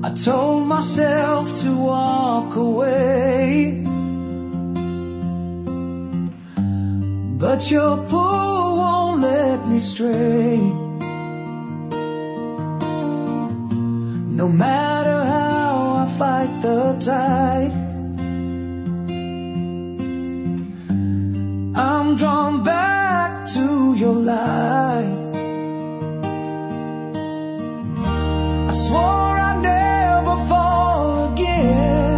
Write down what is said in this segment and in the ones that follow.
I told myself to walk away, but your pull won't let me stray. No matter how I fight the tide, I'm drawn back to your light. I swore I'd never fall again,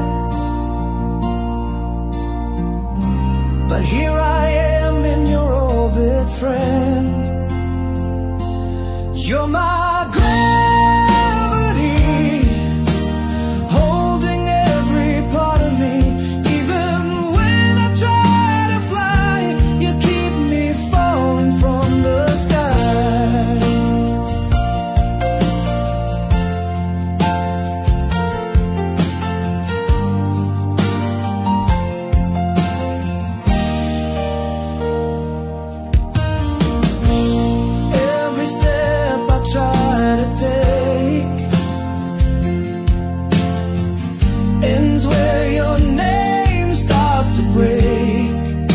but here I am in your orbit, friend. You're my gravity, holding every part of me. Even when I try to fly, you keep me falling from the sky. Every step I try to take ends where your name starts to break.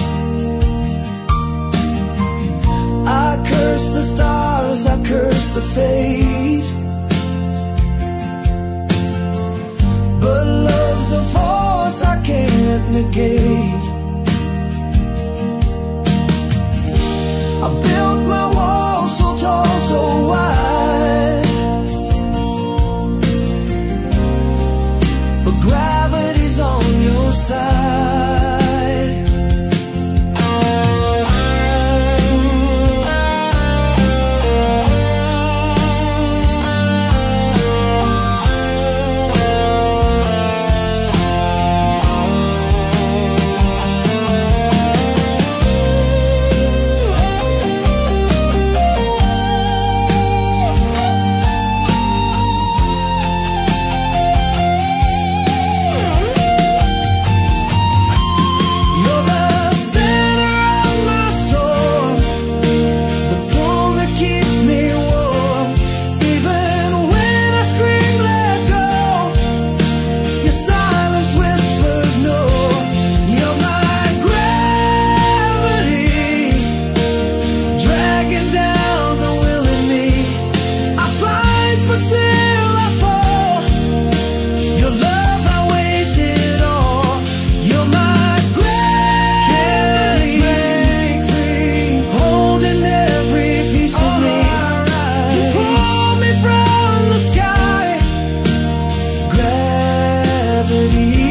I curse the stars, I curse the fate, but love's a force I can't negate. I built my walls so tall, so wide, but gravity's on your side. You're the center of my storm, the pull that keeps me warm. Even when I scream, let go, your silence whispers no. You're my gravity, dragging down the will in me. I fight, but still I fall. Your love outweighs it all. You're my gravity, holding every piece of me. You pull me from the sky. Gravity.